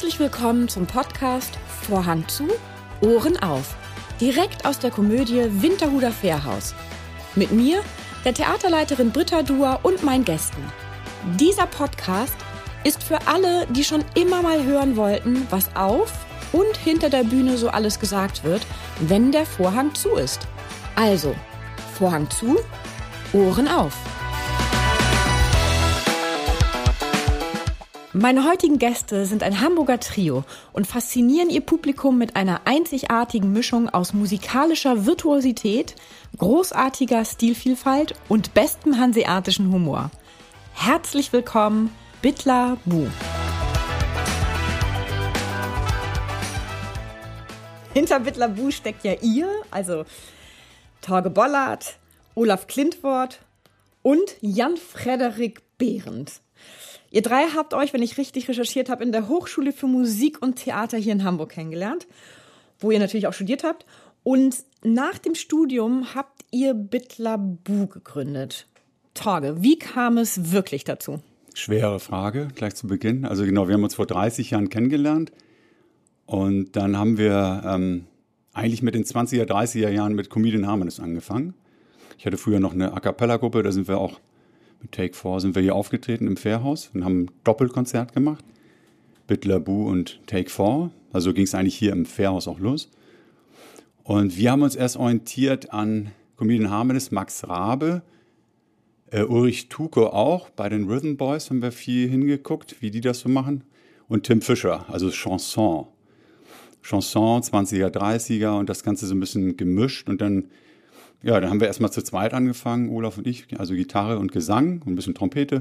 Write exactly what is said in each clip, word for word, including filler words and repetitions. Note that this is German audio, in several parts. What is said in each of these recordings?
Herzlich willkommen zum Podcast Vorhang zu, Ohren auf. Direkt aus der Komödie Winterhuder Fährhaus. Mit mir, der Theaterleiterin Britta Duhr und meinen Gästen. Dieser Podcast ist für alle, die schon immer mal hören wollten, was auf und hinter der Bühne so alles gesagt wird, wenn der Vorhang zu ist. Also, Vorhang zu, Ohren auf. Meine heutigen Gäste sind ein Hamburger Trio und faszinieren ihr Publikum mit einer einzigartigen Mischung aus musikalischer Virtuosität, großartiger Stilvielfalt und bestem hanseatischen Humor. Herzlich willkommen, Bittler Bu. Hinter Bittler Bu steckt ja ihr, also Torge Bollard, Olaf Klintwort und Jan-Frederik Behrendt. Ihr drei habt euch, wenn ich richtig recherchiert habe, in der Hochschule für Musik und Theater hier in Hamburg kennengelernt, wo ihr natürlich auch studiert habt. Und nach dem Studium habt ihr Bittler Bu gegründet. Torge, wie kam es wirklich dazu? Schwere Frage, gleich zu Beginn. Also genau, wir haben uns vor dreißig Jahren kennengelernt. Und dann haben wir ähm, eigentlich mit den zwanziger, dreißiger Jahren mit Comedian Harmonists angefangen. Ich hatte früher noch eine A-Cappella-Gruppe, da sind wir auch mit Take Four sind wir hier aufgetreten im Fährhaus und haben ein Doppelkonzert gemacht. Bittler Bu und Take Four. Also ging es eigentlich hier im Fährhaus auch los. Und wir haben uns erst orientiert an Comedian Harmonists, Max Rabe, äh, Ulrich Tuko auch. Bei den Rhythm Boys haben wir viel hingeguckt, wie die das so machen. Und Tim Fischer, also Chanson. Chanson, zwanziger, dreißiger und das Ganze so ein bisschen gemischt. Und dann Ja, dann haben wir erstmal zu zweit angefangen, Olaf und ich, also Gitarre und Gesang und ein bisschen Trompete.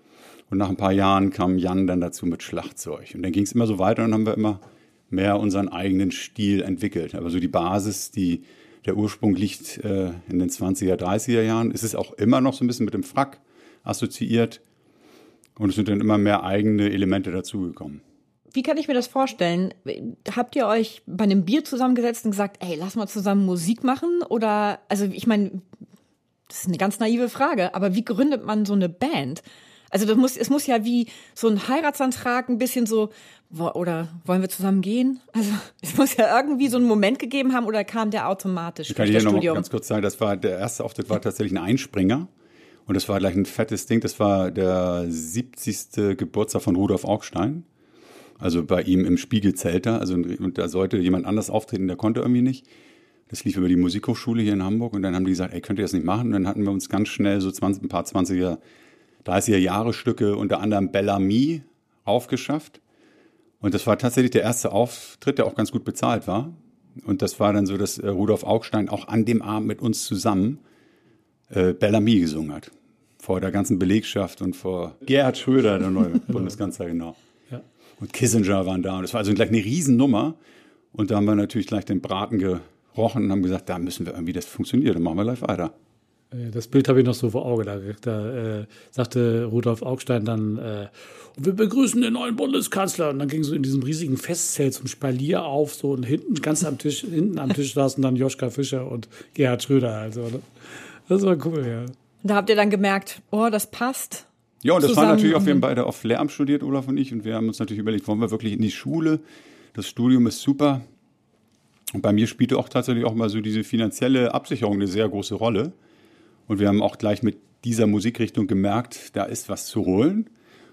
Und nach ein paar Jahren kam Jan dann dazu mit Schlagzeug. Und dann ging es immer so weiter und dann haben wir immer mehr unseren eigenen Stil entwickelt. Aber so die Basis, die, der Ursprung liegt äh, in den zwanziger, dreißiger Jahren. Es ist auch immer noch so ein bisschen mit dem Frack assoziiert. Und es sind dann immer mehr eigene Elemente dazugekommen. Wie kann ich mir das vorstellen? Habt ihr euch bei einem Bier zusammengesetzt und gesagt, ey, lass mal zusammen Musik machen? Oder, also ich meine, das ist eine ganz naive Frage, aber wie gründet man so eine Band? Also das muss, es muss ja wie so ein Heiratsantrag ein bisschen so, oder wollen wir zusammen gehen? Also es muss ja irgendwie so einen Moment gegeben haben oder kam der automatisch ich durch das Studium? Ich kann dir noch ganz kurz sagen, das war, der erste Auftritt war tatsächlich ein Einspringer. Und das war gleich ein fettes Ding. Das war der siebzigste Geburtstag von Rudolf Augstein. Also bei ihm im Spiegelzelter, also und da sollte jemand anders auftreten, der konnte irgendwie nicht. Das lief über die Musikhochschule hier in Hamburg und dann haben die gesagt, ey, könnt ihr das nicht machen? Und dann hatten wir uns ganz schnell so zwanzig, ein paar zwanziger, dreißiger Jahre Stücke, unter anderem Bellamy, aufgeschafft. Und das war tatsächlich der erste Auftritt, der auch ganz gut bezahlt war. Und das war dann so, dass äh, Rudolf Augstein auch an dem Abend mit uns zusammen äh, Bellamy gesungen hat. Vor der ganzen Belegschaft und vor Gerhard Schröder, der neue Bundeskanzler, genau. Und Kissinger waren da. Und das war also gleich eine Riesennummer. Und da haben wir natürlich gleich den Braten gerochen und haben gesagt, da müssen wir irgendwie, das funktioniert, dann machen wir gleich weiter. Das Bild habe ich noch so vor Auge. Da, da äh, sagte Rudolf Augstein dann, äh, wir begrüßen den neuen Bundeskanzler. Und dann ging so in diesem riesigen Festzelt zum Spalier auf, so und hinten, ganz am Tisch, hinten am Tisch saßen dann Joschka Fischer und Gerhard Schröder. Also, das war cool, ja. Da habt ihr dann gemerkt, oh, das passt. Ja, und das war natürlich auch, wir haben beide auf Lehramt studiert, Olaf und ich, und wir haben uns natürlich überlegt, wollen wir wirklich in die Schule? Das Studium ist super. Und bei mir spielte auch tatsächlich auch mal so diese finanzielle Absicherung eine sehr große Rolle. Und wir haben auch gleich mit dieser Musikrichtung gemerkt, da ist was zu holen.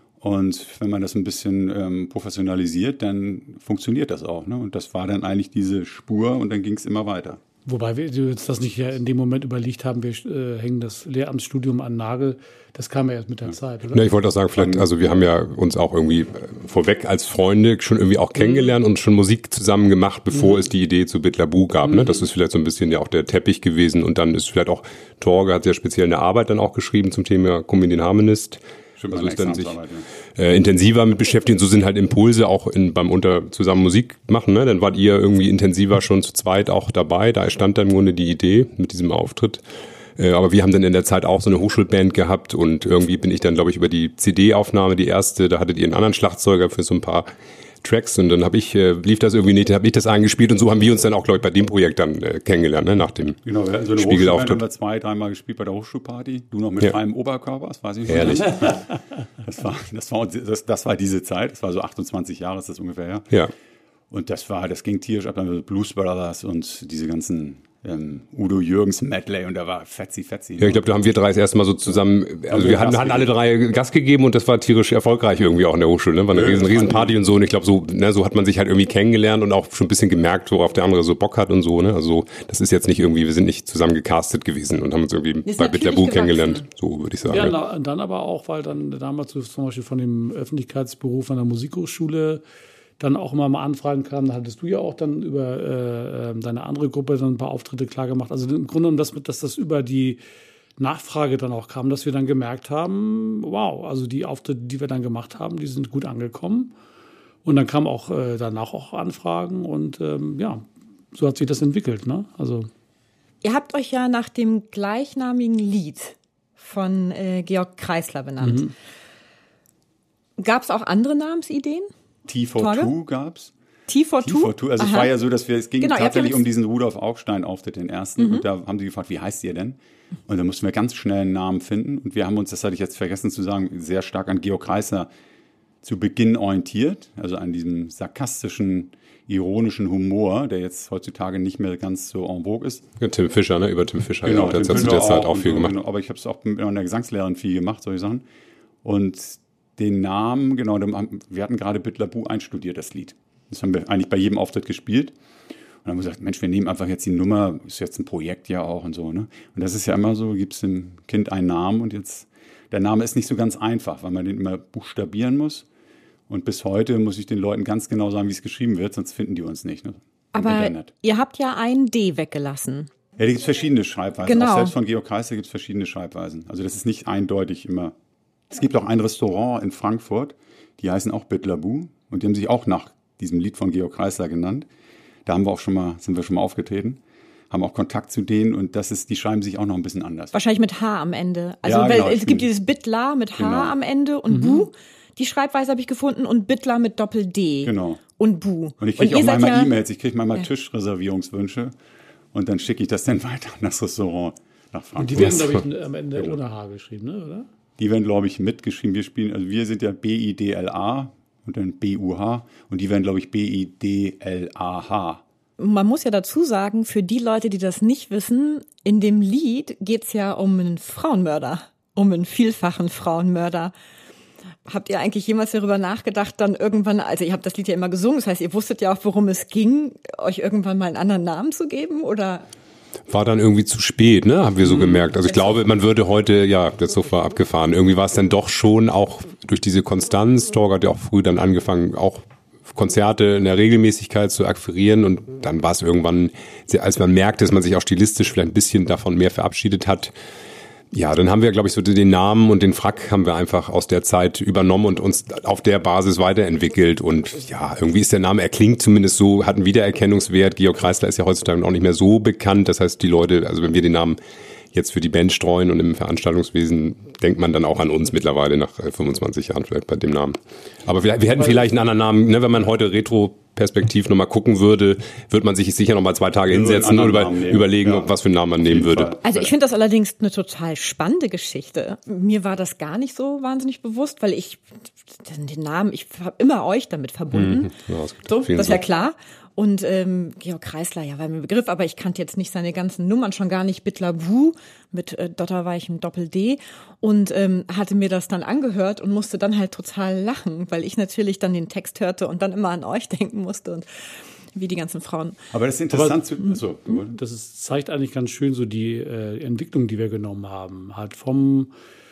Und wenn man das ein bisschen ähm, professionalisiert, dann funktioniert das auch. Ne? Und das war dann eigentlich diese Spur und dann ging es immer weiter. Wobei wir uns das nicht in dem Moment überlegt haben, wir äh, hängen das Lehramtsstudium an Nagel. Das kam ja erst mit der ja. Zeit, oder? Ja, ich wollte auch sagen, vielleicht, also wir haben ja uns auch irgendwie vorweg als Freunde schon irgendwie auch kennengelernt und schon Musik zusammen gemacht, bevor mhm. es die Idee zu Bittler Bu gab. Mhm. Ne? Das ist vielleicht so ein bisschen ja auch der Teppich gewesen. Und dann ist vielleicht auch, Torge hat ja speziell eine Arbeit dann auch geschrieben zum Thema Comedian Harmonist. Also ist dann sich äh, intensiver mit beschäftigt. Und so sind halt Impulse auch in, beim unter zusammen Musik machen. Ne? Dann wart ihr irgendwie intensiver schon zu zweit auch dabei. Da stand dann im Grunde die Idee mit diesem Auftritt. Äh, aber wir haben dann in der Zeit auch so eine Hochschulband gehabt und irgendwie bin ich dann, glaube ich, über die C D-Aufnahme, die erste, da hattet ihr einen anderen Schlagzeuger für so ein paar Tracks und dann habe ich, äh, lief das irgendwie nicht, dann habe ich das eingespielt und so haben wir uns dann auch, glaube ich, bei dem Projekt dann äh, kennengelernt, ne, nach dem Genau, wir hatten so eine Hochschulband, haben wir zwei, dreimal gespielt bei der Hochschulparty. Du noch mit Ja. freiem Oberkörper, das weiß ich nicht. Ehrlich. Das war, das, war, das, das war diese Zeit, das war so achtundzwanzig Jahre ist das ungefähr her. Ja. Und das war, das ging tierisch ab, dann mit Blues Brothers und diese ganzen ähm, Udo Jürgens Medley und da war fetzi, fetzi. Ja, ich glaube, da haben wir drei das erste Mal so zusammen, also wir hatten, hatten alle drei Gast gegeben und das war tierisch erfolgreich irgendwie auch in der Hochschule, ne? War eine Ja, riesen, riesen Party und so und ich glaube, so, ne, so hat man sich halt irgendwie kennengelernt und auch schon ein bisschen gemerkt, worauf der andere so Bock hat und so, ne? Also das ist jetzt nicht irgendwie, wir sind nicht zusammen gecastet gewesen und haben uns irgendwie Wir sind bei natürlich Bitlerbu gewachsen. kennengelernt, so würde ich sagen. Ja, Ja, na, dann aber auch, weil dann damals so zum Beispiel von dem Öffentlichkeitsberuf an der Musikhochschule dann auch immer mal Anfragen kamen. Da hattest du ja auch dann über äh, deine andere Gruppe dann ein paar Auftritte klar gemacht. Also im Grunde genommen, dass, dass das über die Nachfrage dann auch kam, dass wir dann gemerkt haben, wow, also die Auftritte, die wir dann gemacht haben, die sind gut angekommen. Und dann kamen auch äh, danach auch Anfragen und ähm, ja, so hat sich das entwickelt, ne? Also Ihr habt euch ja nach dem gleichnamigen Lied von äh, Georg Kreisler benannt. Mhm. Gab es auch andere Namensideen? T zwei Torge? gab's. T zwei T zwei, also es Aha. war ja so, dass wir, es ging Genau, ihr habt tatsächlich ja um mit- diesen Rudolf Augstein-Auftritt, den ersten. Und da haben sie gefragt, wie heißt ihr denn? Und da mussten wir ganz schnell einen Namen finden. Und wir haben uns, das hatte ich jetzt vergessen zu sagen, sehr stark an Georg Kreisler zu Beginn orientiert. Also an diesem sarkastischen, ironischen Humor, der jetzt heutzutage nicht mehr ganz so en vogue ist. Tim Fischer, ne, über Tim Fischer, genau, der hat Tim zu Fischer der Zeit auch und viel so, gemacht. genau. Aber ich habe es auch mit meiner Gesangslehrerin viel gemacht, solche Sachen. Und den Namen, genau, dem haben- wir hatten gerade Bitlerbu einstudiert, das Lied. Das haben wir eigentlich bei jedem Auftritt gespielt. Und dann haben wir gesagt, Mensch, wir nehmen einfach jetzt die Nummer, ist jetzt ein Projekt ja auch und so, ne? Und das ist ja immer so, gibst dem Kind einen Namen und jetzt, der Name ist nicht so ganz einfach, weil man den immer buchstabieren muss. Und bis heute muss ich den Leuten ganz genau sagen, wie es geschrieben wird, sonst finden die uns nicht, ne? Im Aber Internet. ihr habt ja ein D weggelassen. Ja, da gibt es verschiedene Schreibweisen. Genau. Auch selbst von Georg Kreisler gibt es verschiedene Schreibweisen. Also das ist nicht eindeutig immer. Es gibt auch ein Restaurant in Frankfurt, die heißen auch Bitlerbu und die haben sich auch nach diesem Lied von Georg Kreisler genannt. Da haben wir auch schon mal, sind wir schon mal aufgetreten, haben auch Kontakt zu denen und das ist, die schreiben sich auch noch ein bisschen anders. Wahrscheinlich mit H am Ende. Also Ja, weil genau, es stimmt. gibt dieses Bitler mit H Genau. am Ende und Bu. Die Schreibweise habe ich gefunden und Bitler mit Doppel-D. Genau. Und Bu. Und ich kriege ihr auch seid manchmal ja- E-Mails, ich kriege manchmal Tischreservierungswünsche und dann schicke ich das dann weiter an das Restaurant nach und Frankfurt. die werden, glaube ich, am Ende ohne H geschrieben, ne, oder? Die werden, glaube ich, mitgeschrieben. Wir spielen, also wir sind ja B I D L A und dann B U H und die werden, glaube ich, B I D L A H. Man muss ja dazu sagen, für die Leute, die das nicht wissen, in dem Lied geht's ja um einen Frauenmörder, um einen vielfachen Frauenmörder. Habt ihr eigentlich jemals darüber nachgedacht, dann irgendwann, also ihr habt das Lied ja immer gesungen, das heißt, ihr wusstet ja auch, worum es ging, euch irgendwann mal einen anderen Namen zu geben, oder? War dann irgendwie zu spät, ne? Haben wir so gemerkt. Also ich glaube, man würde heute, ja, der Zug war abgefahren. Irgendwie war es dann doch schon auch durch diese Konstanz. Torge hat ja auch früh dann angefangen, auch Konzerte in der Regelmäßigkeit zu akquirieren und dann war es irgendwann, als man merkte, dass man sich auch stilistisch vielleicht ein bisschen davon mehr verabschiedet hat. Ja, dann haben wir, glaube ich, so den Namen und den Frack haben wir einfach aus der Zeit übernommen und uns auf der Basis weiterentwickelt. Und ja, irgendwie ist der Name, er klingt zumindest so, hat einen Wiedererkennungswert. Georg Kreisler ist ja heutzutage auch nicht mehr so bekannt. Das heißt, die Leute, also wenn wir den Namen jetzt für die Band streuen und im Veranstaltungswesen, denkt man dann auch an uns mittlerweile nach fünfundzwanzig Jahren vielleicht bei dem Namen. Aber wir, wir hätten vielleicht einen anderen Namen, ne, wenn man heute Retro-Perspektiv nochmal gucken würde, würde man sich sicher nochmal zwei Tage würden hinsetzen einen und anderen über, Namen nehmen. überlegen, Ja. ob, was für einen Namen man nehmen jeden würde. Fall. Also ich finde das allerdings eine total spannende Geschichte. Mir war das gar nicht so wahnsinnig bewusst, weil ich den Namen, ich habe immer euch damit verbunden. Ja, das gibt So, vielen das ist ja so. klar. Und ähm, Georg Kreisler, ja, war mir ein Begriff, aber ich kannte jetzt nicht seine ganzen Nummern, schon gar nicht Bitlerbu mit äh, Dotterweichem Doppel-D und ähm, hatte mir das dann angehört und musste dann halt total lachen, weil ich natürlich dann den Text hörte und dann immer an euch denken musste und wie die ganzen Frauen. Aber das ist interessant zu. Achso, Das ist, zeigt eigentlich ganz schön so die äh, Entwicklung, die wir genommen haben. Halt vom,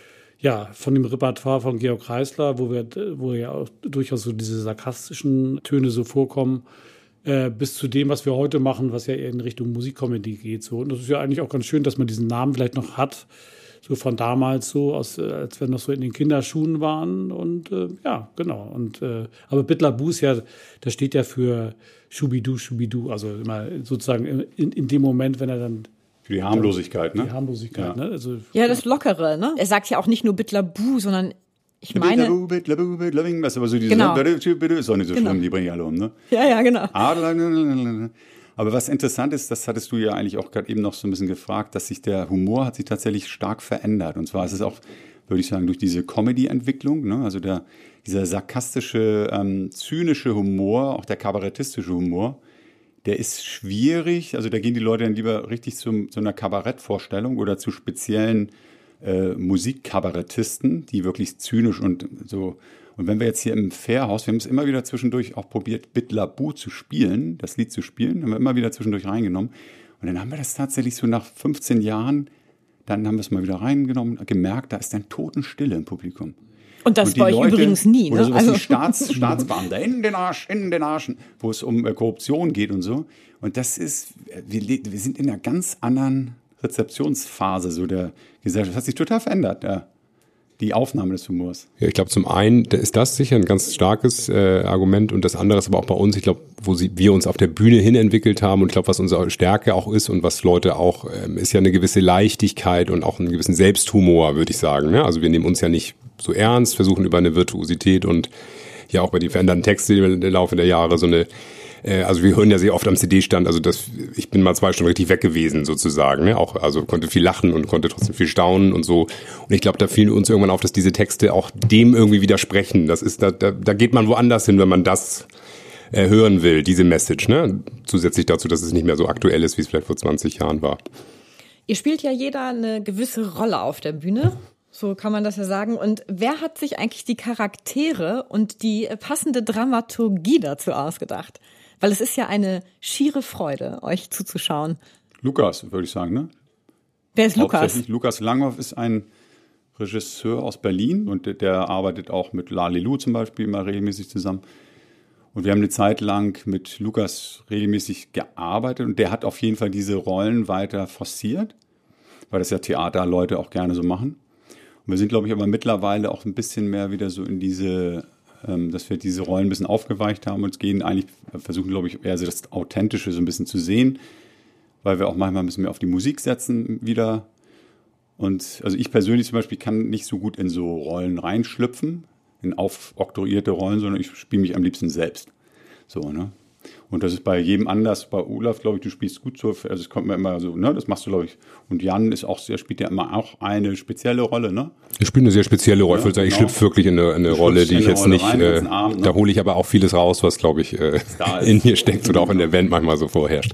ja, von dem Repertoire von Georg Kreisler, wo wir, wo ja auch durchaus so diese sarkastischen Töne so vorkommen, äh, bis zu dem, was wir heute machen, was ja eher in Richtung Musikcomedy geht. So. Und das ist ja eigentlich auch ganz schön, dass man diesen Namen vielleicht noch hat, so von damals so, aus, äh, als wir noch so in den Kinderschuhen waren. Und äh, ja, genau. Und äh, aber Bitlerbu ist ja, das steht ja für Schubidu, Schubidu, also immer sozusagen in, in dem Moment, wenn er dann für die Harmlosigkeit, ne? die Harmlosigkeit, Ja. ne? Also Ja, das Lockere, ne? Er sagt ja auch nicht nur Bitlerbu, sondern ich meine... Bitlabu, bitlabu, bitlabu, das ist aber so diese... Genau. Ist auch nicht so Genau. schlimm, die bringen alle um, ne? Ja, ja, genau. Aber was interessant ist, das hattest du ja eigentlich auch gerade eben noch so ein bisschen gefragt, dass sich der Humor hat sich tatsächlich stark verändert. Und zwar ist es auch, würde ich sagen, durch diese Comedy-Entwicklung, ne? Also der, dieser sarkastische, ähm, zynische Humor, auch der kabarettistische Humor, der ist schwierig. Also da gehen die Leute dann lieber richtig zum, zu einer Kabarettvorstellung oder zu speziellen äh, Musikkabarettisten, die wirklich zynisch und so. Und wenn wir jetzt hier im Fährhaus, wir haben es immer wieder zwischendurch auch probiert, Bitlabu zu spielen, das Lied zu spielen, haben wir immer wieder zwischendurch reingenommen. Und dann haben wir das tatsächlich so nach fünfzehn Jahren, dann haben wir es mal wieder reingenommen, gemerkt, da ist dann Totenstille im Publikum. Und das Und die bei euch Leute, übrigens nie, ne? Oder sowas Also wie Staats, Staatsbeamter, in den Arsch, in den Arschen, wo es um äh, Korruption geht und so. Und das ist, wir, wir sind in einer ganz anderen Rezeptionsphase so der Gesellschaft. Das hat sich total verändert, ja. Die Aufnahme des Humors. Ja, ich glaube, zum einen ist das sicher ein ganz starkes äh, Argument und das andere ist aber auch bei uns, ich glaube, wo sie, wir uns auf der Bühne hin entwickelt haben und ich glaube, was unsere Stärke auch ist und was Leute auch, ähm, ist ja eine gewisse Leichtigkeit und auch einen gewissen Selbsthumor, würde ich sagen. Ne? Also wir nehmen uns ja nicht so ernst, versuchen über eine Virtuosität und ja auch bei den veränderten Texten im Laufe der Jahre so eine, äh, also wir hören ja sehr oft am C D-Stand, also das, ich bin mal zwei Stunden richtig weg gewesen sozusagen, ne? Auch, also konnte viel lachen und konnte trotzdem viel staunen und so. Und ich glaube, da fiel uns irgendwann auf, dass diese Texte auch dem irgendwie widersprechen. Das ist, da, da, da geht man woanders hin, wenn man das äh, hören will, diese Message, ne? Zusätzlich dazu, dass es nicht mehr so aktuell ist, wie es vielleicht vor zwanzig Jahren war. ihr spielt ja jeder eine gewisse Rolle auf der Bühne. So kann man das ja sagen. Und wer hat sich eigentlich die Charaktere und die passende Dramaturgie dazu ausgedacht? Weil es ist ja eine schiere Freude, euch zuzuschauen. Lukas, würde ich sagen, ne? Wer ist Lukas? Hauptsächlich Lukas Langhoff ist ein Regisseur aus Berlin und der, der arbeitet auch mit Lalilu zum Beispiel immer regelmäßig zusammen. Und wir haben eine Zeit lang mit Lukas regelmäßig gearbeitet und der hat auf jeden Fall diese Rollen weiter forciert, weil das ja Theaterleute auch gerne so machen. Und wir sind, glaube ich, aber mittlerweile auch ein bisschen mehr wieder so in diese, ähm, dass wir diese Rollen ein bisschen aufgeweicht haben und gehen eigentlich, versuchen, glaube ich, eher so das Authentische so ein bisschen zu sehen, weil wir auch manchmal ein bisschen mehr auf die Musik setzen wieder. Und also ich persönlich zum Beispiel kann nicht so gut in so Rollen reinschlüpfen, in aufoktroyierte Rollen, sondern ich spiele mich am liebsten selbst. So, ne? Und das ist bei jedem anders. Bei Olaf, glaube ich, du spielst gut so, also es kommt mir immer so, ne, das machst du, glaube ich. Und Jan ist auch, der spielt ja immer auch eine spezielle Rolle, ne? Ich spiele eine sehr spezielle Rolle. Ja, ich würde sagen, genau. Ich schlüpfe wirklich in eine, in eine Rolle, die ich jetzt nicht, rein, äh, Abend, ne? Da hole ich aber auch vieles raus, was, glaube ich, äh, in mir steckt oder auch in der Band manchmal so vorherrscht.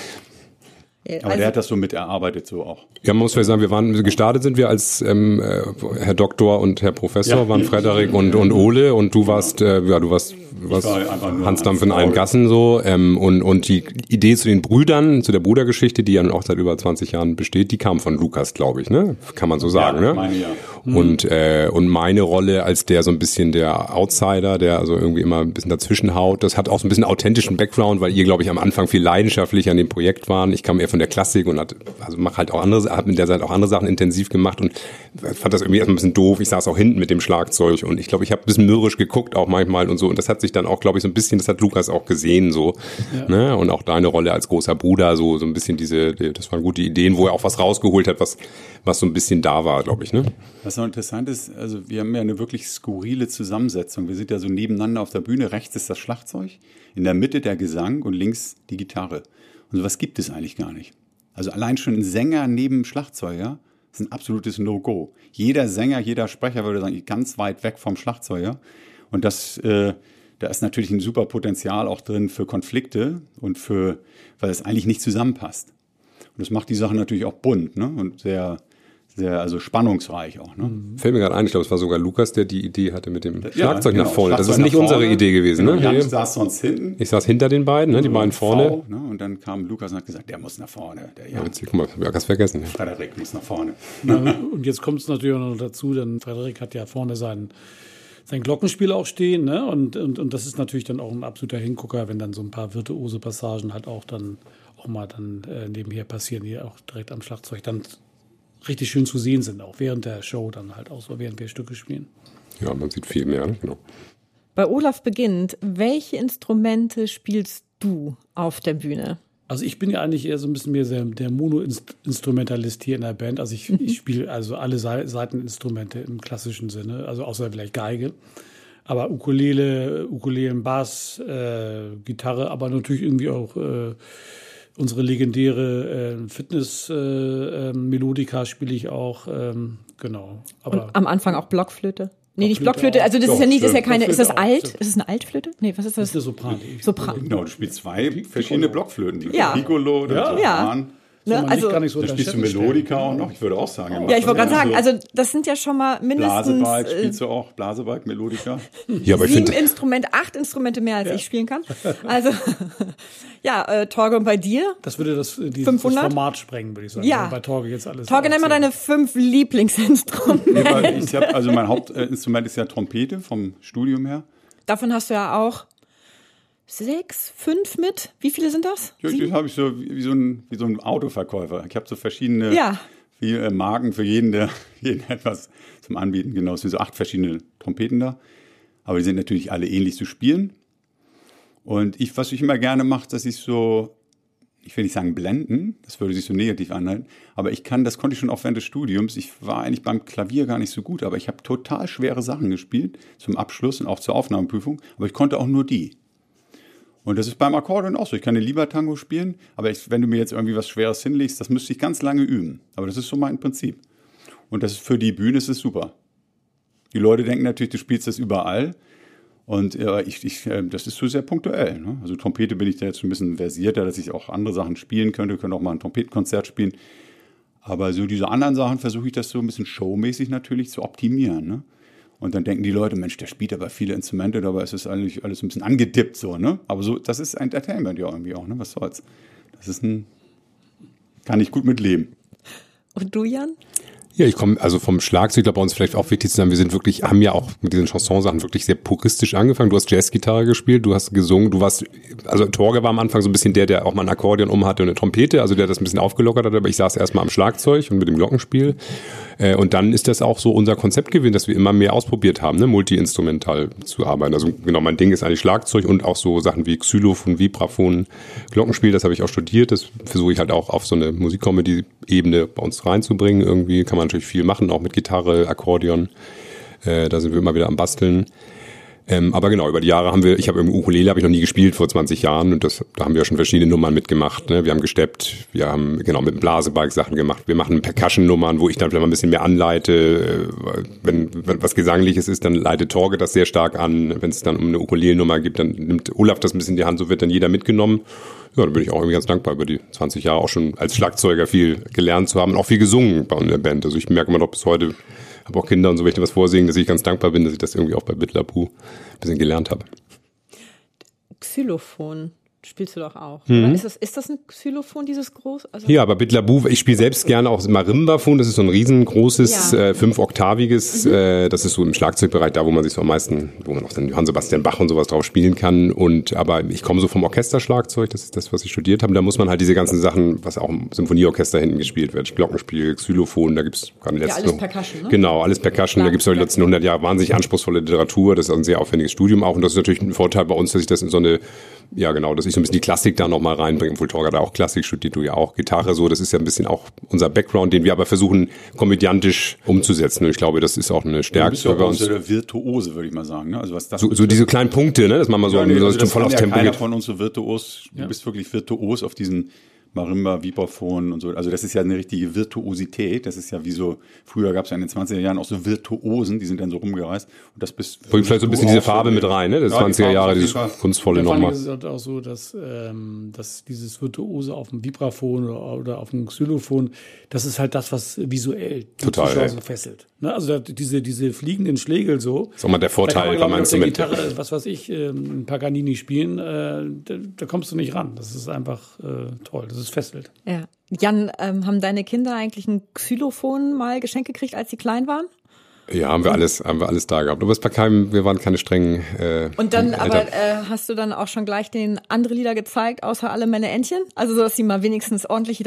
Aber also, der hat das so mit erarbeitet, so auch. Ja, man muss vielleicht sagen, wir waren, gestartet sind wir als ähm, äh, Herr Doktor und Herr Professor, ja, waren Frederik und, und Ole und du warst, äh, ja, du warst, warst war Hansdampf in allen Gassen so. Ähm, und, und die Idee zu den Brüdern, zu der Brudergeschichte, die ja nun auch seit über zwanzig Jahren besteht, die kam von Lukas, glaube ich, ne? Kann man so sagen, ja, ne? Meine, ja. Und, äh, und meine Rolle als der so ein bisschen der Outsider, der also irgendwie immer ein bisschen dazwischen haut, das hat auch so ein bisschen authentischen Background, weil ihr, glaube ich, am Anfang viel leidenschaftlich an dem Projekt waren. Ich kam eher von der Klassik und hat, also mach halt auch andere, hab mit der Zeit auch andere Sachen intensiv gemacht und fand das irgendwie erstmal ein bisschen doof. Ich saß auch hinten mit dem Schlagzeug und ich glaube, ich habe ein bisschen mürrisch geguckt auch manchmal und so. Und das hat sich dann auch, glaube ich, so ein bisschen, das hat Lukas auch gesehen so, ja. Ne? Und auch deine Rolle als großer Bruder, so so ein bisschen diese, das waren gute Ideen, wo er auch was rausgeholt hat, was was so ein bisschen da war, glaube ich, ne? Was noch interessant ist, also wir haben ja eine wirklich skurrile Zusammensetzung. Wir sind ja so nebeneinander auf der Bühne. Rechts ist das Schlagzeug, in der Mitte der Gesang und links die Gitarre. Und sowas gibt es eigentlich gar nicht. Also allein schon ein Sänger neben Schlagzeuger ist ein absolutes No-Go. Jeder Sänger, jeder Sprecher würde sagen, ganz weit weg vom Schlagzeuger. Und das, äh, da ist natürlich ein super Potenzial auch drin für Konflikte und für, weil es eigentlich nicht zusammenpasst. Und das macht die Sache natürlich auch bunt, ne? Und sehr, sehr, also spannungsreich auch, ne? Fällt mir gerade ein, ich glaube, es war sogar Lukas, der die Idee hatte mit dem ja, Schlagzeug genau, nach vorne. Schlagzeug das ist nicht unsere Idee gewesen, genau, ne? Jan saß sonst hinten. Ich saß hinter den beiden, ne? Die beiden vorne. V, ne? Und dann kam Lukas und hat gesagt, der muss nach vorne. Der Jan. Ja, jetzt, guck mal, ich hab ganz vergessen. Frederik muss nach vorne. Ja, und jetzt kommt es natürlich auch noch dazu, denn Frederik hat ja vorne seinen sein Glockenspiel auch stehen, ne? Und, und, und das ist natürlich dann auch ein absoluter Hingucker, wenn dann so ein paar virtuose Passagen halt auch dann auch mal dann äh, nebenher passieren, die auch direkt am Schlagzeug dann richtig schön zu sehen sind, auch während der Show dann halt auch so, während wir Stücke spielen. Ja, man sieht viel mehr, genau. Bei Olaf beginnt, welche Instrumente spielst du auf der Bühne? Also ich bin ja eigentlich eher so ein bisschen mehr der, der Mono-Instrumentalist hier in der Band. Also ich, mhm. ich spiele also alle Saiteninstrumente im klassischen Sinne, also außer vielleicht Geige. Aber Ukulele, Ukulelen, Bass, äh, Gitarre, aber natürlich irgendwie auch äh, unsere legendäre äh, Fitness-Melodika äh, äh, spiele ich auch, ähm, genau. Aber und am Anfang auch Blockflöte? Nee, nicht Blockflöte, also das Doch, ist ja nicht, das ist ja keine, ist das alt? Stimmt. Ist es eine Altflöte? Nee, was ist das? Das ist eine Sopran. Sopran. Genau, du spielst zwei Piccolo. verschiedene Blockflöten. Ja. Piccolo oder ja. Sopran. Ja. Ne, also, gar nicht so da spielst du Melodika auch noch, ich würde auch sagen. Ja, ich wollte gerade sagen, also das sind ja schon mal mindestens... Blasebalg spielst du auch, Blasebalg, Melodika. Ja, aber ich sieben find, Instrumente, acht Instrumente mehr, als ja. ich spielen kann. Also, ja, äh, Torge, und bei dir? Das würde das, die, das Format sprengen, würde ich sagen. Ja. Bei Torge jetzt alles. Torge, nenn mal deine fünf Lieblingsinstrumente. ich hab, also mein Hauptinstrument ist ja Trompete vom Studium her. Davon hast du ja auch sechs, fünf mit? Wie viele sind das? Ja, das habe ich so wie, wie, so ein, wie so ein Autoverkäufer. Ich habe so verschiedene ja. wie, äh, Marken für jeden, der jeden etwas zum Anbieten. Genau, es sind so acht verschiedene Trompeten da. Aber die sind natürlich alle ähnlich zu spielen. Und ich, was ich immer gerne mache, dass ich so, ich will nicht sagen blenden, das würde sich so negativ anhören, aber ich kann, das konnte ich schon auch während des Studiums. Ich war eigentlich beim Klavier gar nicht so gut, aber ich habe total schwere Sachen gespielt zum Abschluss und auch zur Aufnahmeprüfung. Aber ich konnte auch nur die. Und das ist beim Akkordeon auch so. Ich kann den Lieber-Tango spielen, aber ich, wenn du mir jetzt irgendwie was Schweres hinlegst, das müsste ich ganz lange üben. Aber das ist so mein Prinzip. Und das ist für die Bühne ist es super. Die Leute denken natürlich, du spielst das überall. Und äh, ich, ich, äh, das ist so sehr punktuell. Ne? Also Trompete bin ich da jetzt ein bisschen versierter, dass ich auch andere Sachen spielen könnte. Könnte auch mal ein Trompetenkonzert spielen. Aber so diese anderen Sachen versuche ich das so ein bisschen showmäßig natürlich zu optimieren. Ne? Und dann denken die Leute, Mensch, der spielt aber viele Instrumente, dabei ist es eigentlich alles ein bisschen angedippt so, ne? Aber so, das ist Entertainment ja irgendwie auch, ne? Was soll's? Das ist ein, kann ich gut mitleben. Und du, Jan? Ja, ich komme also vom Schlagzeug, ich glaube, bei uns vielleicht auch wichtig zu sagen, wir sind wirklich, haben ja auch mit diesen Chansonsachen wirklich sehr puristisch angefangen. Du hast Jazzgitarre gespielt, du hast gesungen, du warst, also Torge war am Anfang so ein bisschen der, der auch mal ein Akkordeon um hatte und eine Trompete, also der das ein bisschen aufgelockert hat, aber ich saß erstmal am Schlagzeug und mit dem Glockenspiel. Und dann ist das auch so unser Konzept gewesen, dass wir immer mehr ausprobiert haben, ne, multi-instrumental zu arbeiten. Also genau, mein Ding ist eigentlich Schlagzeug und auch so Sachen wie Xylophon, Vibraphon, Glockenspiel, das habe ich auch studiert. Das versuche ich halt auch auf so eine Musikcomedy-Ebene bei uns reinzubringen. Irgendwie kann man natürlich viel machen, auch mit Gitarre, Akkordeon. Äh, da sind wir immer wieder am Basteln. Ähm, aber genau, über die Jahre haben wir, ich habe im Ukulele habe ich noch nie gespielt vor zwanzig Jahren und das, da haben wir schon verschiedene Nummern mitgemacht. Ne? Wir haben gesteppt, wir haben genau mit dem Blasebalg Sachen gemacht. Wir machen Percussion-Nummern, wo ich dann vielleicht mal ein bisschen mehr anleite. Wenn, wenn was Gesangliches ist, dann leitet Torge das sehr stark an. Wenn es dann um eine Ukulele-Nummer gibt, dann nimmt Olaf das ein bisschen in die Hand, so wird dann jeder mitgenommen. Ja, da bin ich auch irgendwie ganz dankbar, über die zwanzig Jahre auch schon als Schlagzeuger viel gelernt zu haben und auch viel gesungen bei der Band. Also ich merke immer noch bis heute, habe auch Kinder und so, wenn ich dir was vorsingen, dass ich ganz dankbar bin, dass ich das irgendwie auch bei BitLaBou ein bisschen gelernt habe. Xylophon spielst du doch auch. Mhm. Oder ist das, ist das ein Xylophon, dieses groß? Also ja, aber BitLaBou, ich spiele selbst gerne auch Marimbaphon, das ist so ein riesengroßes, ja. äh, fünfoktaviges, mhm. äh, das ist so im Schlagzeugbereich da, wo man sich so am meisten, wo man auch dann Johann Sebastian Bach und sowas drauf spielen kann. Und aber ich komme so vom Orchesterschlagzeug, das ist das, was ich studiert habe. Da muss man halt diese ganzen Sachen, was auch im Symphonieorchester hinten gespielt wird, Glockenspiel, Xylophon, da gibt's gerade letzte. Ja, alles Percussion, ne? Genau, alles Percussion, da gibt's auch die letzten hundert Jahre wahnsinnig anspruchsvolle Literatur, das ist ein sehr aufwendiges Studium auch und das ist natürlich ein Vorteil bei uns, dass ich das in so eine, ja genau, dass ich so ein bisschen die Klassik da noch mal reinbringen. Obwohl Torge da auch Klassik studiert, du ja auch Gitarre, so. Das ist ja ein bisschen auch unser Background, den wir aber versuchen, komödiantisch umzusetzen. Und ich glaube, das ist auch eine Stärke für uns. Du bist ja der Virtuose, würde ich mal sagen. Ne? Also was das so, so diese kleinen Punkte, ne? Dass man mal so, ja, nee, so also das voll aufs ja Tempo keiner geht. Von uns so virtuos. Du ja. bist wirklich virtuos auf diesen Marimba, Vibraphon und so. Also das ist ja eine richtige Virtuosität. Das ist ja wie so, früher gab es ja in den zwanziger Jahren auch so Virtuosen, die sind dann so rumgereist. Und das bist bringt vielleicht so ein bisschen diese Farbe mit rein, ne? Das ja, zwanziger Jahre, dieses kunstvolle ja, nochmal. Es ist halt auch so, dass, ähm, dass dieses Virtuose auf dem Vibraphon oder, oder auf dem Xylophon, das ist halt das, was visuell die Total, Zuschauer ja. so fesselt. Ne? Also da, diese, diese fliegenden Schlägel so. Das ist auch mal der Vorteil bei meinem Instrument. Gitarre, was weiß ich, ähm, Paganini spielen, äh, da, da kommst du nicht ran. Das ist einfach äh, toll, das ist fesselt. Ja. Jan, ähm, haben deine Kinder eigentlich ein Xylophon mal geschenkt gekriegt, als sie klein waren? Ja, haben wir alles, haben wir alles da gehabt. Aber es war kein, wir waren keine strengen. Äh, Und dann, Eltern. aber äh, hast du dann auch schon gleich den andere Lieder gezeigt, außer alle meine Entchen? Also so, dass sie mal wenigstens ordentlich da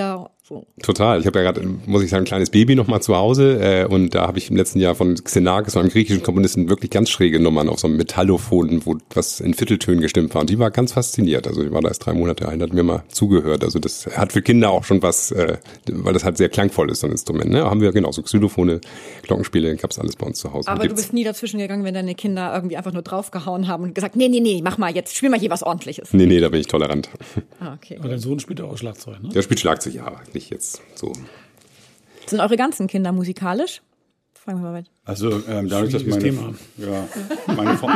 So. Total. Ich habe ja gerade, muss ich sagen, ein kleines Baby noch mal zu Hause äh, und da habe ich im letzten Jahr von Xenakis, einem griechischen Komponisten, wirklich ganz schräge Nummern auf so einem Metallophon, wo was in Vierteltönen gestimmt war. Und die war ganz fasziniert. Also ich war da erst drei Monate ein, hat mir mal zugehört. Also das hat für Kinder auch schon was, äh, weil das halt sehr klangvoll ist, so ein Instrument. Ne? Haben wir genau so Xylophone, Glockenspiele, gab's alles bei uns zu Hause. Aber du bist nie dazwischen gegangen, wenn deine Kinder irgendwie einfach nur draufgehauen haben und gesagt, nee, nee, nee, mach mal jetzt, spiel mal hier was Ordentliches. Nee, nee, da bin ich tolerant. Ah, okay. Aber dein Sohn spielt auch Schlagzeug, ne? Der spielt Schlagzeug, ja, aber nicht jetzt so. Sind eure ganzen Kinder musikalisch? Fragen wir mal weiter. Also ähm, dadurch, dass meine, Thema. ja, meine Frau,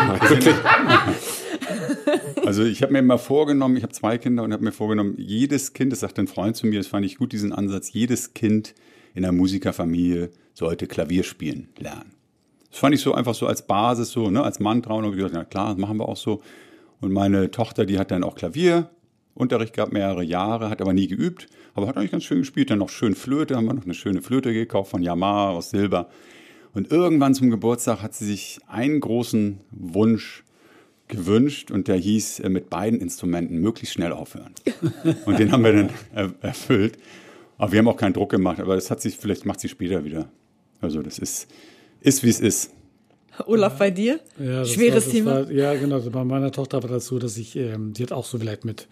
also ich habe mir immer vorgenommen, ich habe zwei Kinder und habe mir vorgenommen, jedes Kind, das sagt ein Freund zu mir, das fand ich gut, diesen Ansatz, jedes Kind in einer Musikerfamilie sollte Klavier spielen lernen. Das fand ich so einfach so als Basis, so ne, als Mantra und habe gesagt, na klar, das machen wir auch so. Und meine Tochter, die hat dann auch Klavierunterricht gehabt, mehrere Jahre, hat aber nie geübt, aber hat eigentlich ganz schön gespielt, dann noch schön Flöte, haben wir noch eine schöne Flöte gekauft von Yamaha aus Silber. Und irgendwann zum Geburtstag hat sie sich einen großen Wunsch gewünscht und der hieß, mit beiden Instrumenten möglichst schnell aufhören. Und den haben wir dann er- erfüllt. Aber wir haben auch keinen Druck gemacht, aber das hat sich, vielleicht macht sie später wieder. Also das ist, ist wie es ist. Olaf, bei dir? Ja, das Schweres war, das Thema? War, ja, genau. Bei meiner Tochter war das so, dass ich, ähm, die hat auch so vielleicht mit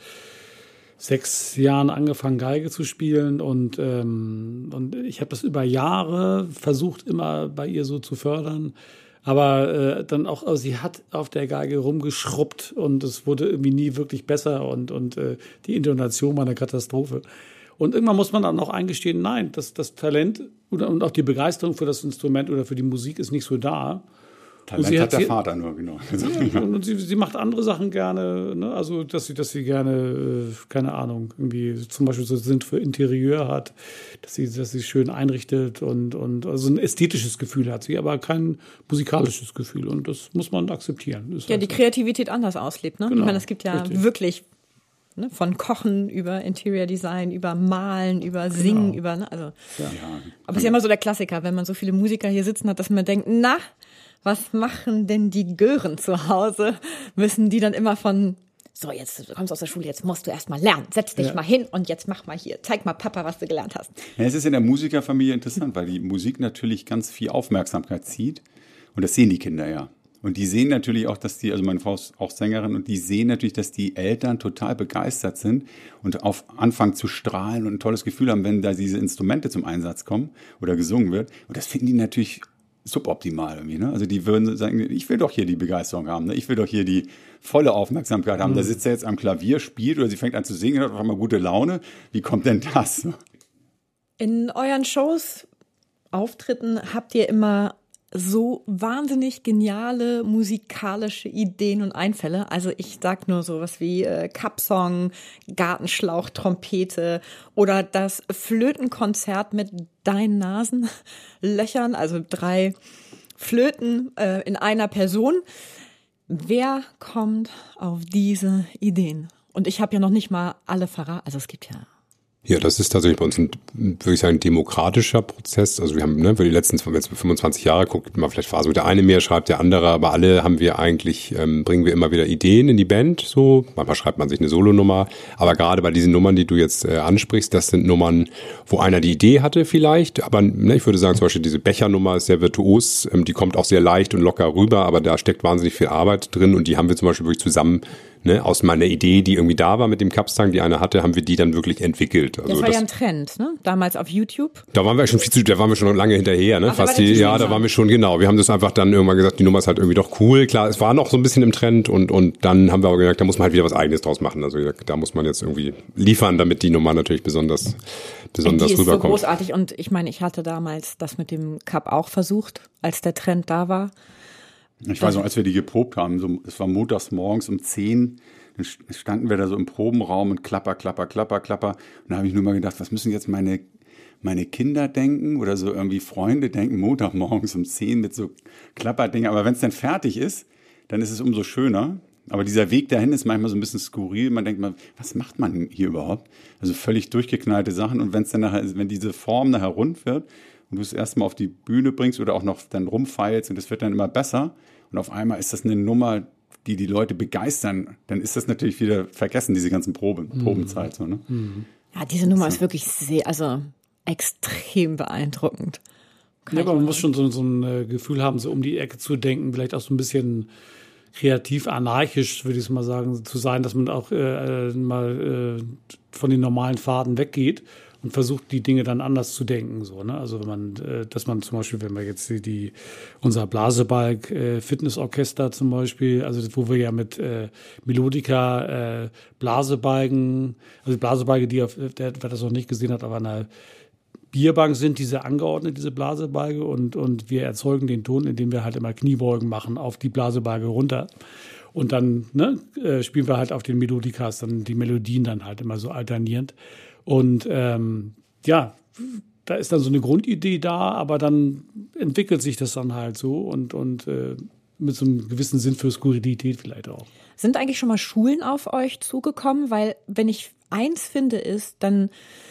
sechs Jahren angefangen, Geige zu spielen und, ähm, und ich habe das über Jahre versucht, immer bei ihr so zu fördern. Aber äh, dann auch, also sie hat auf der Geige rumgeschrubbt und es wurde irgendwie nie wirklich besser und, und äh, die Intonation war eine Katastrophe. Und irgendwann muss man dann auch eingestehen, nein, das, das Talent oder, und auch die Begeisterung für das Instrument oder für die Musik ist nicht so da. Talent sie hat hat der sie- Vater nur, genau. Ja, und sie, sie macht andere Sachen gerne, ne? Also dass sie, dass sie gerne, äh, keine Ahnung, irgendwie zum Beispiel so Sinn für Interieur hat, dass sie, dass sie schön einrichtet und, und also ein ästhetisches Gefühl hat sie, aber kein musikalisches Gefühl und das muss man akzeptieren. Ist Ja, halt die so. Kreativität anders auslebt, ne? Genau, Ich meine, es gibt ja richtig. wirklich ne, von Kochen über Interior Design, über Malen, über Singen, Genau. über, ne, also. Ja. Aber es ist ja immer so der Klassiker, wenn man so viele Musiker hier sitzen hat, dass man denkt, na, was machen denn die Gören zu Hause? Müssen die dann immer von, so jetzt, du kommst aus der Schule, jetzt musst du erst mal lernen. Setz dich Ja. mal hin und jetzt mach mal hier, zeig mal Papa, was du gelernt hast. Ja, es ist in der Musikerfamilie interessant, weil die Musik natürlich ganz viel Aufmerksamkeit zieht. Und das sehen die Kinder ja. Und die sehen natürlich auch, dass die, also meine Frau ist auch Sängerin, und die sehen natürlich, dass die Eltern total begeistert sind und auf anfangen zu strahlen und ein tolles Gefühl haben, wenn da diese Instrumente zum Einsatz kommen oder gesungen wird. Und das finden die natürlich suboptimal irgendwie, ne? Also die würden sagen, ich will doch hier die Begeisterung haben, ne? Ich will doch hier die volle Aufmerksamkeit haben. Mhm. Da sitzt er jetzt am Klavier, spielt oder sie fängt an zu singen, hat auf einmal gute Laune. Wie kommt denn das? In euren Shows, Auftritten habt ihr immer so wahnsinnig geniale musikalische Ideen und Einfälle. Also ich sag nur sowas wie äh, Cup-Song, Gartenschlauch, Trompete oder das Flötenkonzert mit deinen Nasenlöchern, also drei Flöten äh, in einer Person. Wer kommt auf diese Ideen? Und ich habe ja noch nicht mal alle verraten. Also es gibt ja Ja, das ist tatsächlich bei uns ein, würde ich sagen, demokratischer Prozess. Also wir haben, ne, für die letzten jetzt fünfundzwanzig Jahre, guckt mal vielleicht Phase, der eine mehr schreibt, der andere, aber alle haben wir eigentlich, ähm, bringen wir immer wieder Ideen in die Band, so. Manchmal schreibt man sich eine Solonummer, aber gerade bei diesen Nummern, die du jetzt äh, ansprichst, das sind Nummern, wo einer die Idee hatte vielleicht, aber ne, ich würde sagen, zum Beispiel diese Bechernummer ist sehr virtuos, ähm, die kommt auch sehr leicht und locker rüber, aber da steckt wahnsinnig viel Arbeit drin und die haben wir zum Beispiel wirklich zusammen, ne, aus meiner Idee, die irgendwie da war mit dem Kapstang, die einer hatte, haben wir die dann wirklich entwickelt. Also das war ja ein Trend, ne? Damals auf YouTube. Da waren wir schon viel zu, da waren wir schon lange hinterher, ne? Ach, Fast da war die, der ja, da waren wir schon, genau. Wir haben das einfach dann irgendwann gesagt, die Nummer ist halt irgendwie doch cool. Klar, es war noch so ein bisschen im Trend und, und dann haben wir aber gemerkt, da muss man halt wieder was Eigenes draus machen. Also da muss man jetzt irgendwie liefern, damit die Nummer natürlich besonders, besonders die ist so rüberkommt. großartig und ich meine, ich hatte damals das mit dem Cup auch versucht, als der Trend da war. Ich weiß noch, als wir die geprobt haben, so, es war montags morgens um zehn, dann standen wir da so im Probenraum und klapper, klapper, klapper, klapper. Und da habe ich nur mal gedacht, was müssen jetzt meine, meine Kinder denken oder so irgendwie Freunde denken, Montagmorgens um zehn mit so Klapperdingen. Aber wenn es dann fertig ist, dann ist es umso schöner. Aber dieser Weg dahin ist manchmal so ein bisschen skurril. Man denkt mal, was macht man hier überhaupt? Also völlig durchgeknallte Sachen. Und wenn es dann nachher, wenn diese Form nachher rund wird und du es erstmal auf die Bühne bringst oder auch noch dann rumfeilst und es wird dann immer besser und auf einmal ist das eine Nummer, die die Leute begeistern, dann ist das natürlich wieder vergessen, diese ganzen Proben, mhm. Probenzeit. So, ne? Mhm. Ja, diese Nummer ist wirklich sehr, also extrem beeindruckend. Kann Ja, ich aber man mal- muss schon so, so ein äh, Gefühl haben, so um die Ecke zu denken, vielleicht auch so ein bisschen kreativ, anarchisch, würde ich es mal sagen, zu sein, dass man auch äh, äh, mal äh, von den normalen Pfaden weggeht und versucht, die Dinge dann anders zu denken. So, ne? Also wenn man, äh, dass man zum Beispiel, wenn wir jetzt die, die unser Blasebalg äh, Fitnessorchester zum Beispiel, also wo wir ja mit äh, Melodika äh, Blasebalgen, also Blasebalge, die auf, der, wer das noch nicht gesehen hat, aber an einer Bierbank sind, diese angeordnet, diese Blasebalge, und, und wir erzeugen den Ton, indem wir halt immer Kniebeugen machen auf die Blasebalge runter. Und dann ne, äh, spielen wir halt auf den Melodikas dann die Melodien dann halt immer so alternierend. Und ähm, ja, da ist dann so eine Grundidee da, aber dann entwickelt sich das dann halt so und, und äh, mit so einem gewissen Sinn für Skurrilität vielleicht auch. Sind eigentlich schon mal Schulen auf euch zugekommen? Weil wenn ich eins finde, ist, dann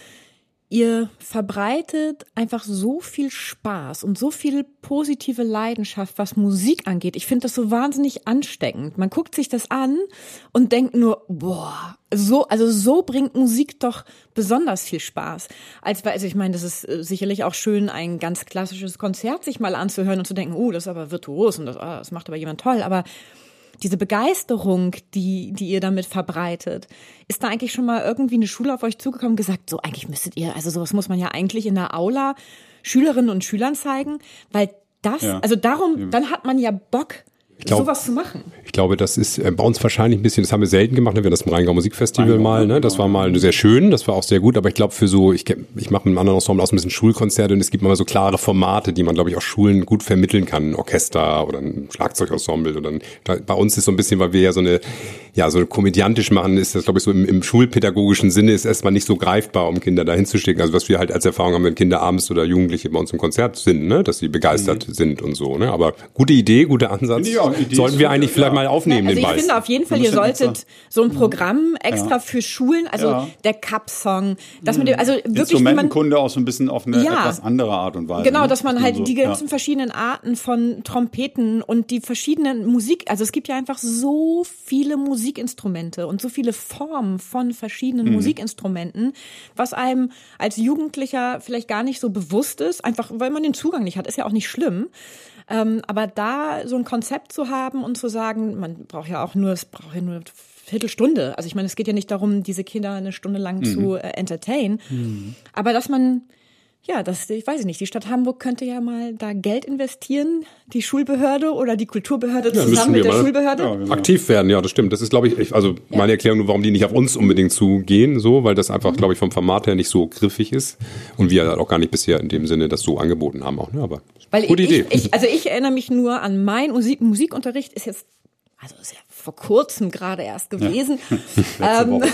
ihr verbreitet einfach so viel Spaß und so viel positive Leidenschaft, was Musik angeht. Ich finde das so wahnsinnig ansteckend. Man guckt sich das an und denkt nur, boah, so, also so bringt Musik doch besonders viel Spaß. Als, also ich meine, das ist sicherlich auch schön, ein ganz klassisches Konzert sich mal anzuhören und zu denken, oh, das ist aber virtuos und das, ah, das macht aber jemand toll. Aber diese Begeisterung, die, die ihr damit verbreitet, ist da eigentlich schon mal irgendwie eine Schule auf euch zugekommen und gesagt, so eigentlich müsstet ihr, also sowas muss man ja eigentlich in der Aula Schülerinnen und Schülern zeigen, weil das, Ja. also darum, dann hat man ja Bock, glaub- sowas zu machen. Ich glaube, das ist äh, bei uns wahrscheinlich ein bisschen, das haben wir selten gemacht, ne? Wir hatten das im Rheingau Musikfestival Rheingau, mal, ne? Das war mal sehr schön, das war auch sehr gut, aber ich glaube für so, ich, kenn- ich mache mit einem anderen Ensemble auch so ein bisschen Schulkonzerte und es gibt immer so klare Formate, die man, glaube ich, auch Schulen gut vermitteln kann, ein Orchester oder ein Schlagzeugensemble oder ein, da, bei uns ist so ein bisschen, weil wir ja so eine, ja, so komödiantisch machen, ist das, glaube ich, so im, im schulpädagogischen Sinne ist erstmal nicht so greifbar, um Kinder dahin zu stecken. Also was wir halt als Erfahrung haben, wenn Kinder abends oder Jugendliche bei uns im Konzert sind, ne? Dass sie begeistert Mhm. sind und so, ne? Aber gute Idee, guter Ansatz. Finde ich auch. Idee Sollten ist wir gut, eigentlich vielleicht ja. mal aufnehmen, Also den ich Ball. finde auf jeden Fall, Wir ihr müssen jetzt solltet so ein Programm extra Ja. für Schulen, also Ja. der Cup-Song, dass man, also wirklich, wie man, Instrumentenkunde auch so ein bisschen auf eine Ja. etwas andere Art und Weise. genau, ne? dass man halt so, die ganzen verschiedenen Arten von Trompeten und die verschiedenen Musik, also es gibt ja einfach so viele Musikinstrumente und so viele Formen von verschiedenen Mhm. Musikinstrumenten, was einem als Jugendlicher vielleicht gar nicht so bewusst ist, einfach weil man den Zugang nicht hat, ist ja auch nicht schlimm. Ähm, aber da so ein Konzept zu haben und zu sagen, man braucht ja auch nur, es braucht ja nur eine Viertelstunde. Also ich meine, es geht ja nicht darum, diese Kinder eine Stunde lang zu äh, entertainen. Aber dass man, ja, das, ich weiß nicht, die Stadt Hamburg könnte ja mal da Geld investieren, die Schulbehörde oder die Kulturbehörde Ja, müssen zusammen mit wir der mal. Schulbehörde. Ja, genau. Aktiv werden, ja, das stimmt. Das ist, glaube ich, ich- also meine Erklärung nur, warum die nicht auf uns unbedingt zugehen, so, weil das einfach, glaube ich, vom Format her nicht so griffig ist und wir halt auch gar nicht bisher in dem Sinne das so angeboten haben auch, ne? Aber Weil gute ich, Idee. Ich, also ich erinnere mich nur an mein Musik, Musikunterricht ist jetzt, also ist ja vor kurzem gerade erst gewesen. Letzte Ähm, Woche.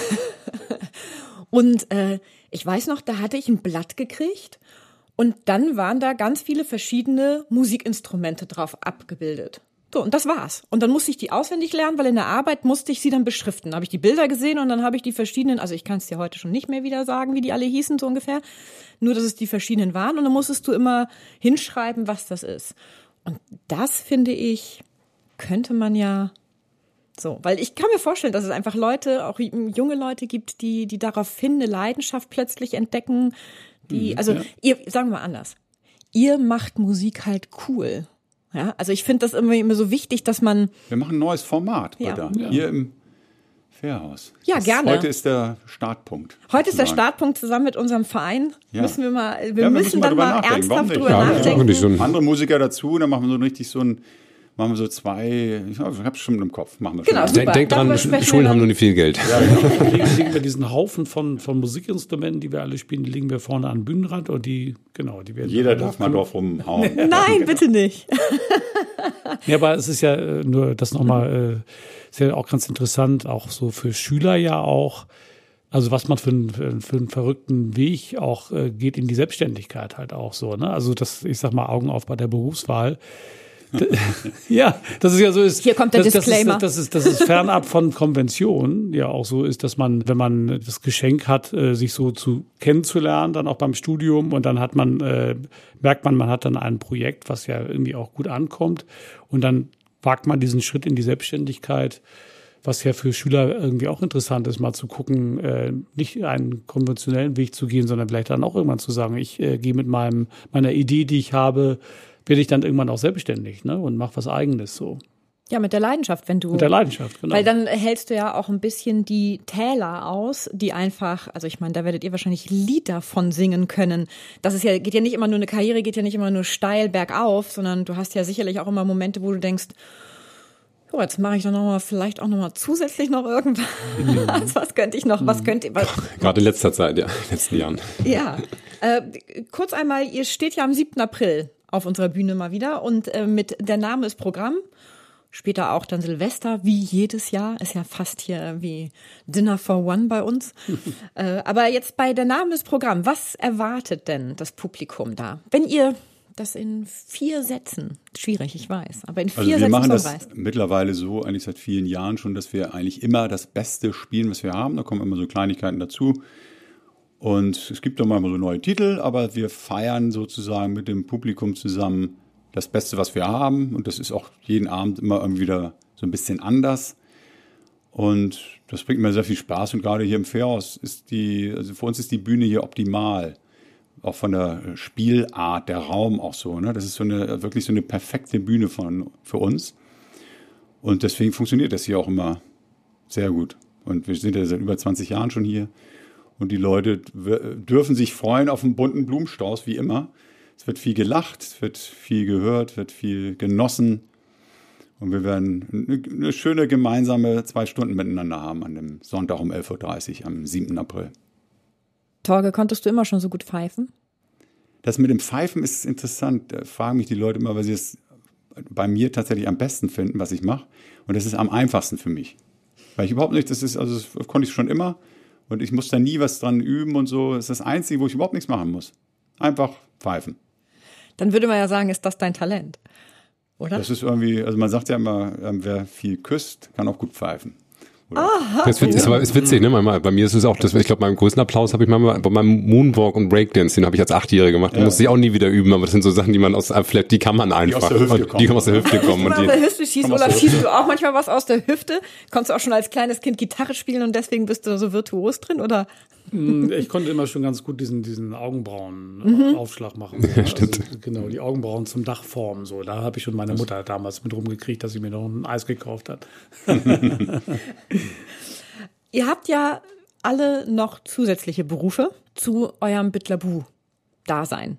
Und äh, ich weiß noch, da hatte ich ein Blatt gekriegt und dann waren da ganz viele verschiedene Musikinstrumente drauf abgebildet. So, und das war's. Und dann musste ich die auswendig lernen, weil in der Arbeit musste ich sie dann beschriften. Da habe ich die Bilder gesehen und dann habe ich die verschiedenen, also ich kann es dir heute schon nicht mehr wieder sagen, wie die alle hießen, so ungefähr. Nur, dass es die verschiedenen waren und dann musstest du immer hinschreiben, was das ist. Und das, finde ich, könnte man ja so, weil ich kann mir vorstellen, dass es einfach Leute, auch junge Leute gibt, die, die daraufhin eine Leidenschaft plötzlich entdecken, die, also, ja. ihr, sagen wir mal anders. Ihr macht Musik halt cool. Ja, also ich finde das immer, immer so wichtig, dass man, Wir machen ein neues Format Ja. heute. Hier im Fairhaus. Ja, das, gerne. Heute ist der Startpunkt. heute ist der sozusagen. Startpunkt zusammen mit unserem Verein. Ja. Müssen wir mal, wir Ja, wir müssen müssen mal dann drüber mal nachdenken. Warum ernsthaft nicht? drüber Ja, ja, nachdenken. und nicht so ein Andere Musiker dazu, dann machen wir so richtig so ein, machen wir so zwei, ich hab's schon im Kopf, machen wir schon. Genau, mal. super. Denk, denk dran, darüber sprechen wir Schulen dann. haben nur nicht viel Geld. Legen, legen wir diesen Haufen von, von Musikinstrumenten, die wir alle spielen, die legen wir vorne an den Bühnenrand und die, genau, die werden. Jeder darf mal drauf rumhauen. Nein, bitte nicht. Ja, aber es ist ja äh, nur das nochmal, äh, ist ja auch ganz interessant, auch so für Schüler ja auch, also was man für, einen- für, einen- für einen verrückten Weg auch äh, geht in die Selbstständigkeit halt auch so, ne? Also das, ich sag mal, Augen auf bei der Berufswahl. D- ja, das ist ja so ist. Hier kommt der das, Disclaimer. Das ist, das ist, das ist fernab von Konventionen, ja auch so ist, dass man, wenn man das Geschenk hat, äh, sich so zu kennenzulernen, dann auch beim Studium und dann hat man, äh, merkt man, man hat dann ein Projekt, was ja irgendwie auch gut ankommt und dann wagt man diesen Schritt in die Selbstständigkeit. was ja für Schüler irgendwie auch interessant ist, mal zu gucken, äh, nicht einen konventionellen Weg zu gehen, sondern vielleicht dann auch irgendwann zu sagen, ich äh, gehe mit meinem meiner Idee, die ich habe, werde ich dann irgendwann auch selbstständig, ne, und mache was Eigenes so. Ja, mit der Leidenschaft, wenn du. Mit der Leidenschaft, genau. Weil dann hältst du ja auch ein bisschen die Täler aus, die einfach, also ich meine, da werdet ihr wahrscheinlich Lied davon singen können. Das ist ja, geht ja nicht immer nur eine Karriere, geht ja nicht immer nur steil bergauf, sondern du hast ja sicherlich auch immer Momente, wo du denkst, oh, jetzt mache ich doch noch mal, vielleicht auch noch mal zusätzlich noch irgendwas. Mhm. Was könnte ich noch, was könnte was, Gerade in letzter Zeit, ja, in den letzten Jahren. Ja, äh, kurz einmal, ihr steht ja am siebten April auf unserer Bühne mal wieder und äh, mit Der Name ist Programm. Später auch dann Silvester, wie jedes Jahr. Ist ja fast hier wie Dinner for One bei uns. äh, aber jetzt bei Der Name ist Programm. Was erwartet denn das Publikum da? Wenn ihr das in vier Sätzen, schwierig, ich weiß, aber in vier also wir Sätzen machen das zusammenreißt. Mittlerweile so, eigentlich seit vielen Jahren schon, dass wir eigentlich immer das Beste spielen, was wir haben. Da kommen immer so Kleinigkeiten dazu. Und es gibt dann mal so neue Titel, aber wir feiern sozusagen mit dem Publikum zusammen das Beste, was wir haben. Und das ist auch jeden Abend immer irgendwie wieder so ein bisschen anders. Und das bringt mir sehr viel Spaß. Und gerade hier im Fährhaus ist die, also für uns ist die Bühne hier optimal. Auch von der Spielart, der Raum auch so. Ne? Das ist so eine, wirklich so eine perfekte Bühne von, für uns. Und deswegen funktioniert das hier auch immer sehr gut. Und wir sind ja seit über zwanzig Jahren schon hier. Und die Leute dürfen sich freuen auf einen bunten Blumenstrauß, wie immer. Es wird viel gelacht, es wird viel gehört, wird viel genossen. Und wir werden eine schöne gemeinsame zwei Stunden miteinander haben an dem Sonntag um elf Uhr dreißig am siebten April. Torge, konntest du immer schon so gut pfeifen? Das mit dem Pfeifen ist interessant. Da fragen mich die Leute immer, weil sie es bei mir tatsächlich am besten finden, was ich mache. Und das ist am einfachsten für mich. Weil ich überhaupt nicht, das ist, also das konnte ich schon immer. Und ich muss da nie was dran üben und so. Das ist das Einzige, wo ich überhaupt nichts machen muss. Einfach pfeifen. Dann würde man ja sagen, ist das dein Talent, oder? Das ist irgendwie, also man sagt ja immer, wer viel küsst, kann auch gut pfeifen. Aha. Das ist, ist, aber ist witzig, ne? Manchmal, bei mir ist es auch, das, ich glaube, meinen größten Applaus habe ich mal bei meinem Moonwalk und Breakdance, den habe ich als Achtjähriger gemacht. Den ja. musste ich auch nie wieder üben, aber das sind so Sachen, die man aus, vielleicht, die kann man einfach. Die aus der Hüfte kommen. Die aus der Hüfte kommen. Und die, aus der Hüfte schießt, oder schießt du auch manchmal was aus der Hüfte? Konntest du auch schon als kleines Kind Gitarre spielen und deswegen bist du so virtuos drin, oder? Ich konnte immer schon ganz gut diesen, diesen Augenbrauen-Aufschlag mhm. machen. Ja, stimmt. Also, genau, die Augenbrauen zum Dach formen. So. Da habe ich schon meine Mutter damals mit rumgekriegt, dass sie mir noch ein Eis gekauft hat. Ihr habt ja alle noch zusätzliche Berufe zu eurem Bitlabu-Dasein.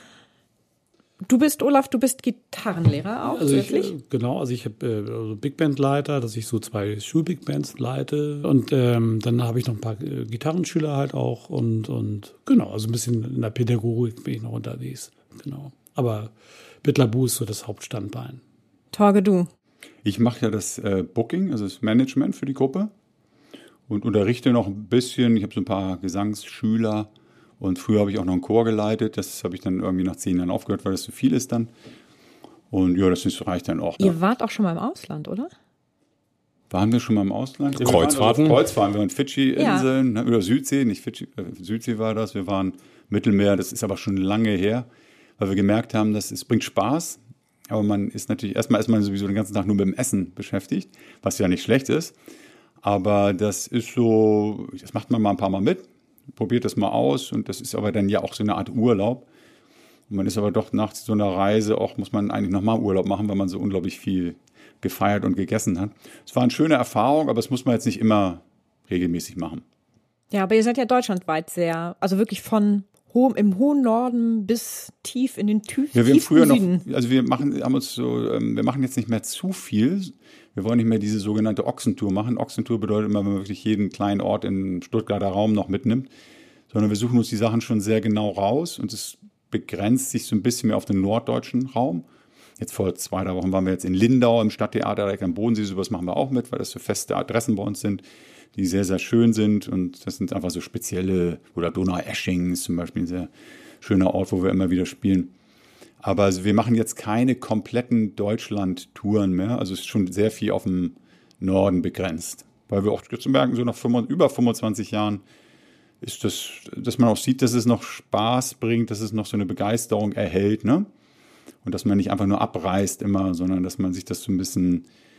Du bist, Olaf, du bist Gitarrenlehrer auch also zusätzlich? Ich, genau, also ich habe äh, also Big Band Leiter, dass ich so zwei Schul-Big Bands leite und ähm, dann habe ich noch ein paar äh, Gitarrenschüler halt auch und und genau, also ein bisschen in der Pädagogik bin ich noch unterwegs, genau. Aber Bitlabu ist so das Hauptstandbein. Torge, du? Ich mache ja das äh, Booking, also das Management für die Gruppe und unterrichte noch ein bisschen. Ich habe so ein paar Gesangsschüler. Und früher habe ich auch noch einen Chor geleitet. Das habe ich dann irgendwie nach zehn Jahren aufgehört, weil das zu viel ist dann. Und ja, das ist, reicht dann auch. Ihr wart auch schon mal im Ausland, oder? Waren wir schon mal im Ausland? Ja, Kreuzfahrten? Also Kreuzfahrten. Wir waren Fidschi-Inseln, ja. ne, oder Südsee, nicht Fidschi, äh, Südsee war das. Wir waren Mittelmeer, das ist aber schon lange her, weil wir gemerkt haben, dass es bringt Spaß. Aber man ist natürlich, erstmal ist man sowieso den ganzen Tag nur mit dem Essen beschäftigt, was ja nicht schlecht ist. Aber das ist so, das macht man mal ein paar Mal mit. Probiert das mal aus und das ist aber dann ja auch so eine Art Urlaub. Und man ist aber doch nach so einer Reise auch, muss man eigentlich nochmal Urlaub machen, weil man so unglaublich viel gefeiert und gegessen hat. Es war eine schöne Erfahrung, aber das muss man jetzt nicht immer regelmäßig machen. Ja, aber ihr seid ja deutschlandweit sehr, also wirklich von hohem, im hohen Norden bis tief in den tiefsten ja, wir haben früher Süden. noch, also wir machen, haben uns so, wir machen jetzt nicht mehr zu viel. Wir wollen nicht mehr diese sogenannte Ochsentour machen. Ochsentour bedeutet immer, wenn man wirklich jeden kleinen Ort im Stuttgarter Raum noch mitnimmt, sondern wir suchen uns die Sachen schon sehr genau raus und es begrenzt sich so ein bisschen mehr auf den norddeutschen Raum. Jetzt vor zwei, drei Wochen waren wir jetzt in Lindau im Stadttheater, direkt am Bodensee, sowas machen wir auch mit, weil das so feste Adressen bei uns sind, die sehr, sehr schön sind und das sind einfach so spezielle, oder Donaueschingen ist zum Beispiel ein sehr schöner Ort, wo wir immer wieder spielen. Aber also wir machen jetzt keine kompletten Deutschland-Touren mehr. Also es ist schon sehr viel auf dem Norden begrenzt. Weil wir auch jetzt merken, so nach fünfundzwanzig, über fünfundzwanzig Jahren ist das, dass man auch sieht, dass es noch Spaß bringt, dass es noch so eine Begeisterung erhält, ne? Und dass man nicht einfach nur abreißt immer, sondern dass man sich das so ein bisschen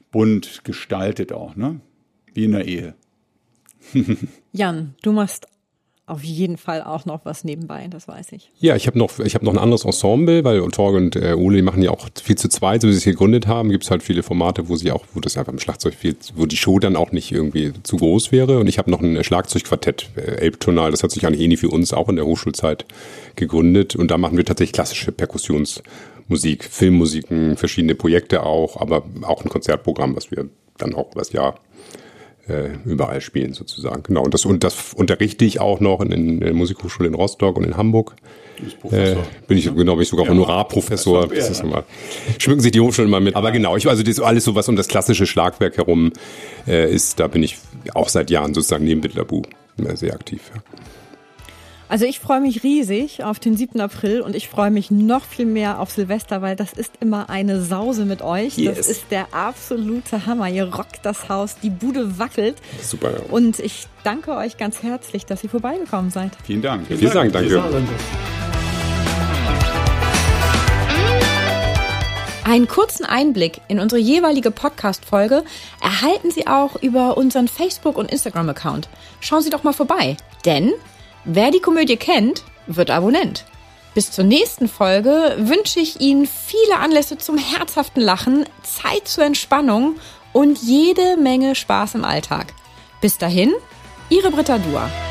bunt gestaltet auch, ne? Wie in der Ehe. Jan, du machst auf jeden Fall auch noch was nebenbei, das weiß ich. Ja, ich habe noch, ich habe noch ein anderes Ensemble, weil Torge und äh, Ole die machen ja auch viel zu zweit, so wie sie es gegründet haben. Gibt es halt viele Formate, wo sie auch, wo das einfach im Schlagzeug viel, wo die Show dann auch nicht irgendwie zu groß wäre. Und ich habe noch ein Schlagzeugquartett, äh, Elbtonal. Das hat sich eigentlich ähnlich wie uns auch in der Hochschulzeit gegründet. Und da machen wir tatsächlich klassische Perkussionsmusik, Filmmusiken, verschiedene Projekte auch, aber auch ein Konzertprogramm, was wir dann auch über das Jahr überall spielen sozusagen. Genau. Und das, und das unterrichte ich auch noch in, in der Musikhochschule in Rostock und in Hamburg. Du bist Professor. Äh, bin ich, genau, bin ich sogar ja, Honorarprofessor. Das ist immer, schmücken sich die Hochschulen mal mit. Aber genau, ich, also das alles so, was um das klassische Schlagwerk herum äh, ist, da bin ich auch seit Jahren sozusagen neben Bitlabu sehr aktiv. Ja. Also ich freue mich riesig auf den siebten April und ich freue mich noch viel mehr auf Silvester, weil das ist immer eine Sause mit euch. Yes. Das ist der absolute Hammer. Ihr rockt das Haus, die Bude wackelt. Super, ja. Und ich danke euch ganz herzlich, dass ihr vorbeigekommen seid. Vielen Dank. Vielen, Vielen Dank, Dank, danke. Einen kurzen Einblick in unsere jeweilige Podcast-Folge erhalten Sie auch über unseren Facebook- und Instagram-Account. Schauen Sie doch mal vorbei, denn wer die Komödie kennt, wird Abonnent. Bis zur nächsten Folge wünsche ich Ihnen viele Anlässe zum herzhaften Lachen, Zeit zur Entspannung und jede Menge Spaß im Alltag. Bis dahin, Ihre Britta Dua.